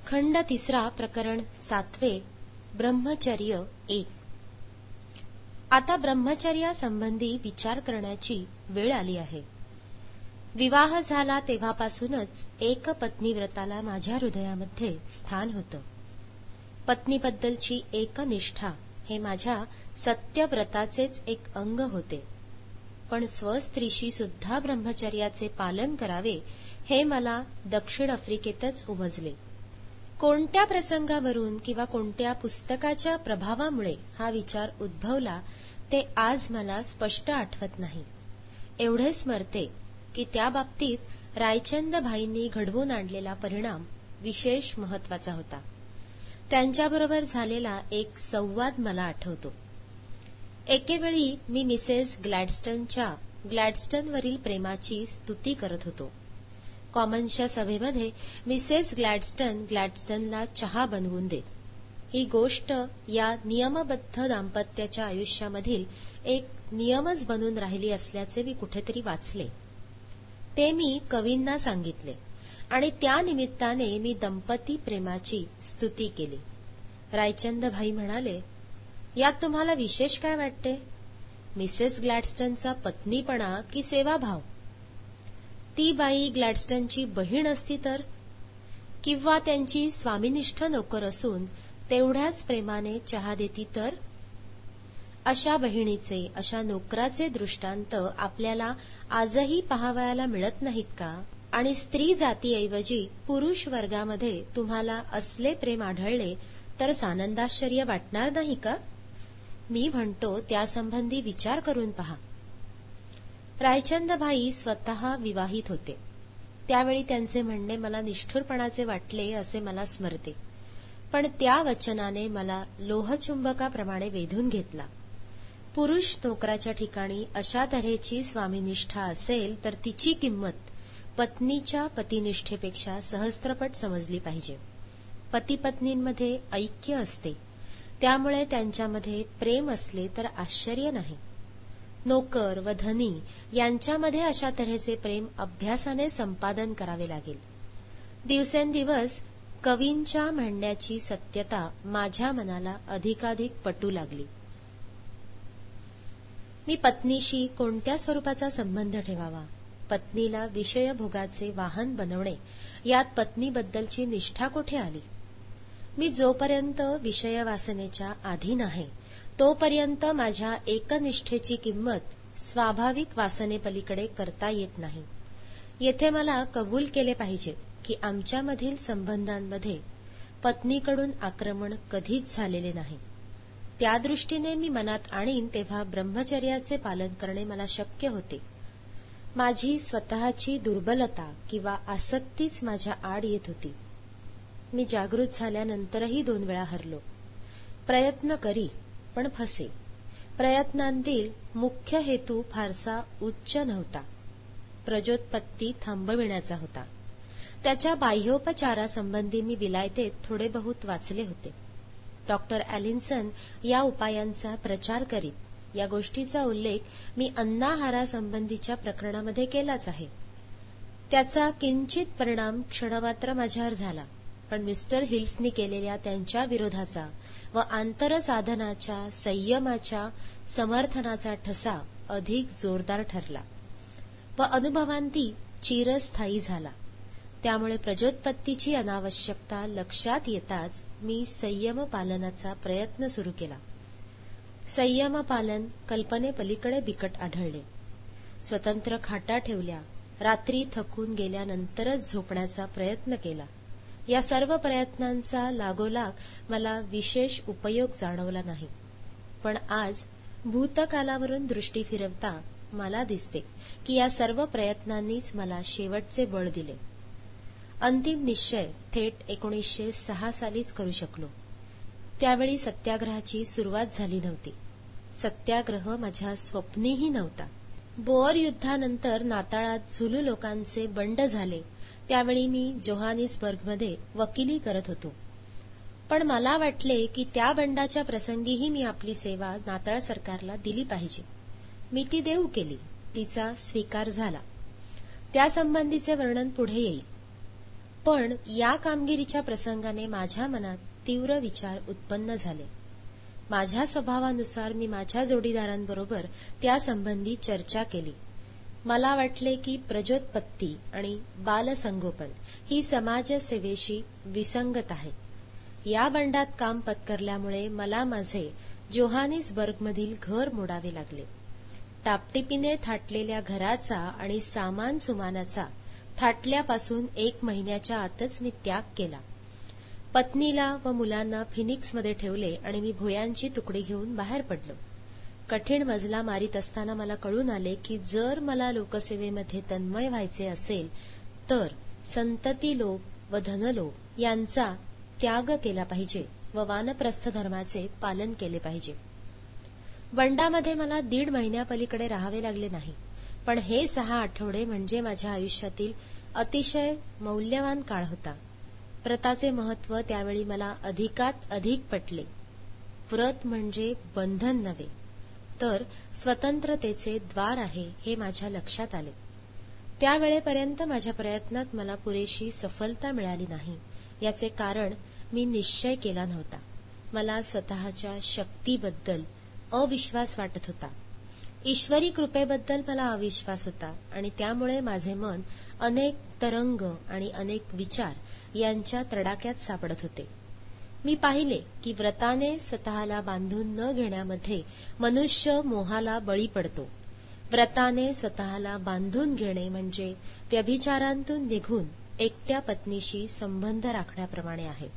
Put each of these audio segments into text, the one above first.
खंड 3 प्रकरण 7 ब्रह्मचर्य 1. आता ब्रह्मचर्यासंबंधी विचार करण्याची वेळ आली आहे. विवाह झाला तेव्हापासूनच एक पत्नीव्रताला माझ्या हृदयामध्ये स्थान होतं. पत्नीबद्दलची एकनिष्ठा हे माझ्या सत्यव्रताचेच एक अंग होते. पण स्वस्त्रीशी सुद्धा ब्रह्मचर्याचे पालन करावे हे मला दक्षिण आफ्रिकेतच उमजले. कोणत्या प्रसंगावरून किंवा कोणत्या पुस्तकाच्या प्रभावामुळे हा विचार उद्भवला ते आज मला स्पष्ट आठवत नाही. एवढे स्मरते की त्या बाबतीत रायचंदभाईंनी घडवून आणलेला परिणाम विशेष महत्वाचा होता. त्यांच्याबरोबर झालेला एक संवाद मला आठवतो. एकेवेळी मी मिसेस ग्लॅडस्टनच्या ग्लॅडस्टनवरील प्रेमाची स्तुती करत होतो. कॉमन्सच्या सभेमध्ये मिसेस ग्लॅडस्टन ग्लॅडस्टनला चहा बनवून देत. ही गोष्ट या नियमबद्ध दाम्पत्याच्या आयुष्यामधील एक नियमच बनून राहिली असल्याचे मी कुठेतरी वाचले. ते मी कवींना सांगितले आणि त्या निमित्ताने मी दंपती प्रेमाची स्तुती केली. रायचंदभाई म्हणाले, यात तुम्हाला विशेष काय वाटते? मिसेस ग्लॅडस्टनचा पत्नीपणा की सेवाभाव? ती बाई ग्लॅडस्टनची बहीण असती तर? किंवा त्यांची स्वामिनिष्ठ नोकर असून तेवढ्याच प्रेमाने चहा देती तर? अशा बहिणीचे, अशा नोकराचे दृष्टांत आपल्याला आजही पाहावयाला मिळत नाहीत का? आणि स्त्री जातीऐवजी पुरुष वर्गामध्ये तुम्हाला असले प्रेम आढळले तर सानंदाश्चर्य वाटणार नाही का? मी म्हणतो त्यासंबंधी विचार करून पहा. रायचंदभाई स्वतः विवाहित होते. त्यावेळी त्यांचे म्हणणे मला निष्ठुरपणाचे वाटले असे मला स्मरते. पण त्या वचनाने मला लोहचुंबकाप्रमाणे वेधून घेतला. पुरुष नोकराच्या ठिकाणी अशा तऱ्हेची स्वामीनिष्ठा असेल तर तिची किंमत पत्नीच्या पतिनिष्ठेपेक्षा सहस्त्रपट समजली पाहिजे. पतिपत्नींमध्ये ऐक्य असते, त्यामुळे त्यांच्यामध्ये प्रेम असले तर आश्चर्य नाही. नोकर व धनी यांच्यामध्ये अशा तऱ्हेचे प्रेम अभ्यासाने संपादन करावे लागेल. दिवसेंदिवस कवींच्या म्हणण्याची सत्यता माझ्या मनाला अधिकाधिक पटू लागली. मी पत्नीशी कोणत्या स्वरूपाचा संबंध ठेवावा? पत्नीला विषयभोगाचे वाहन बनवणे यात पत्नीबद्दलची निष्ठा कोठे आली? मी जोपर्यंत विषयवासनेच्या अधीन आहे तोपर्यंत माझ्या एकनिष्ठेची किंमत स्वाभाविक वासनेपलीकडे करता येत नाही. येथे मला कबूल केले पाहिजे की आमच्यामधील संबंधांमध्ये पत्नीकडून आक्रमण कधीच झालेले नाही. त्या दृष्टीने मी मनात आणीन तेव्हा ब्रह्मचर्याचे पालन करणे मला शक्य होते. माझी स्वतःची दुर्बलता किंवा आसक्तीच माझ्या आड येत होती. मी जागृत झाल्यानंतरही 2 वेळा हरलो. प्रयत्न करी पण फसे. प्रयत्नांतील मुख्य हेतू फारसा उच्च नव्हता. प्रजोत्पत्ती थांबविण्याचा होता. त्याच्या बाह्योपचारासंबंधी मी विलायतेत थोडे बहुत वाचले होते. डॉक्टर ॲलिन्सन या उपायांचा प्रचार करीत या गोष्टीचा उल्लेख मी अन्नाहारासंबंधीच्या प्रकरणामध्ये केलाच आहे. त्याचा किंचित परिणाम क्षणमात्र माझ्यावर झाला, पण मिस्टर हिल्सनी केलेल्या त्यांच्या विरोधाचा व आंतरसाधनाच्या संयमाच्या समर्थनाचा ठसा अधिक जोरदार ठरला व अनुभवांती चिरस्थायी झाला. त्यामुळे प्रजोत्पत्तीची अनावश्यकता लक्षात येताच मी संयम पालनाचा प्रयत्न सुरू केला. संयम पालन कल्पनेपलीकडे बिकट आढळले. स्वतंत्र खाटा ठेवल्या, रात्री थकून गेल्यानंतरच झोपण्याचा प्रयत्न केला. या सर्व प्रयत्नांचा लागोलाग मला विशेष उपयोग जाणवला नाही. पण आज भूतकालावरून दृष्टी फिरवता मला दिसते की या सर्व प्रयत्नांनीच मला शेवटचे बळ दिले. अंतिम निश्चय थेट 1906 सालीच करू शकलो. त्यावेळी सत्याग्रहाची सुरुवात झाली नव्हती. सत्याग्रह माझ्या स्वप्नीही नव्हता. बोअर युद्धानंतर नाताळात झुलू लोकांचे बंड झाले त्यावेळी मी जोहानिसबर्गमध्ये वकिली करत होतो. पण मला वाटले की त्या बंडाच्या प्रसंगीही मी आपली सेवा नाताळ सरकारला दिली पाहिजे. मी ती देऊ केली. तिचा स्वीकार झाला. त्यासंबंधीचे वर्णन पुढे येईल. पण या कामगिरीच्या प्रसंगाने माझ्या मनात तीव्र विचार उत्पन्न झाले. माझ्या स्वभावानुसार मी माझ्या जोडीदारांबरोबर त्यासंबंधी चर्चा केली. मला वाटले की प्रजोत्पत्ती आणि बालसंगोपन ही समाजसेवेशी विसंगत आहे. या बंडात काम पत्करल्यामुळे मला माझे जोहानिसबर्गमधील घर मोडावे लागले. टापटिपीने थाटलेल्या घराचा आणि सामान सुमानाचा थाटल्यापासून 1 महिन्याच्या आतच मी त्याग केला. पत्नीला व मुलांना फिनिक्समध्ये ठेवले आणि मी भुयांची तुकडी घेऊन बाहेर पडलो. कठीण मजला मारीत असताना मला कळून आले की जर मला लोकसेवेमध्ये तन्मय व्हायचे असेल तर संततिलोभ व धनलोभ यांचा त्याग केला पाहिजे व वानप्रस्थ धर्माचे पालन केले पाहिजे. बंडामध्ये मला 1.5 महिन्यापलीकडे राहावे लागले नाही, पण हे 6 आठवडे म्हणजे माझ्या आयुष्यातील अतिशय मौल्यवान काळ होता. व्रताचे महत्त्व त्यावेळी मला अधिकात अधिक पटले. व्रत म्हणजे बंधन नव्हे, तर स्वतंत्रतेचे द्वार आहे हे माझ्या लक्षात आले. त्यावेळेपर्यंत माझ्या प्रयत्नात मला पुरेशी सफलता मिळाली नाही. याचे कारण मी निश्चय केला नव्हता. मला स्वतःच्या शक्तीबद्दल अविश्वास वाटत होता. ईश्वरी कृपेबद्दल मला अविश्वास होता आणि त्यामुळे माझे मन अनेक तरंग आणि अनेक विचार यांच्या तडाख्यात सापडत होते. मी पाहिले की व्रताने स्वतःला बांधून न घेण्यामध्ये मनुष्य मोहाला बळी पडतो. व्रताने स्वतःला बांधून घेणे म्हणजे व्यभिचारांतून निघून एकट्या पत्नीशी संबंध राखण्याप्रमाणे आहे.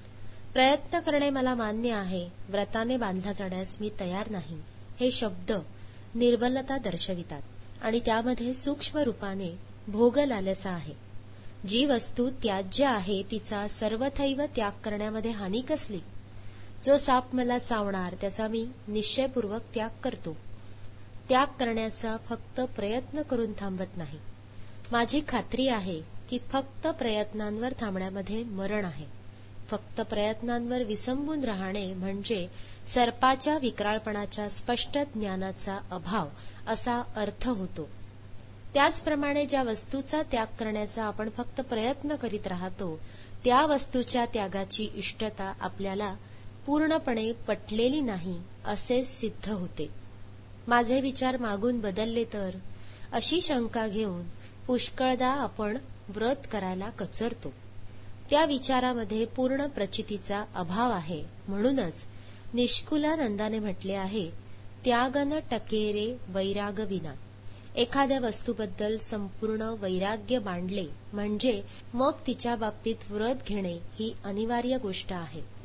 प्रयत्न करणे मला मान्य आहे, व्रताने बांधला जाण्यास मी तयार नाही, हे शब्द निर्बलता दर्शवितात आणि त्यामध्ये सूक्ष्म रूपाने भोगलालसा आहे. जी वस्तू त्याज्य आहे तिचा सर्वथैव त्याग करण्यामध्ये हानी कसली? जो साप मला चावणार त्याचा मी निश्चयपूर्वक त्याग करतो. त्याग करण्याचा फक्त प्रयत्न करून थांबत नाही. माझी खात्री आहे की फक्त प्रयत्नांवर थांबण्यामध्ये मरण आहे. फक्त प्रयत्नांवर विसंबून राहणे म्हणजे सर्पाच्या विक्राळपणाच्या स्पष्ट ज्ञानाचा अभाव असा अर्थ होतो. त्याचप्रमाणे ज्या वस्तूचा त्याग करण्याचा आपण फक्त प्रयत्न करीत राहतो त्या वस्तूच्या त्यागाची इष्टता आपल्याला पूर्णपणे पटलेली नाही असे सिद्ध होते. माझे विचार मागून बदलले तर अशी शंका घेऊन पुष्कळदा आपण व्रत करायला कचरतो. त्या विचारामध्ये पूर्ण प्रचितीचा अभाव आहे. म्हणूनच निष्कुलानंदाने म्हटले आहे, त्यागन टकेरे वैरागविना. एखाद्या वस्तूबद्दल संपूर्ण वैराग्य मांडले म्हणजे मग तिच्या बाबतीत व्रत घेणे ही अनिवार्य गोष्ट आहे.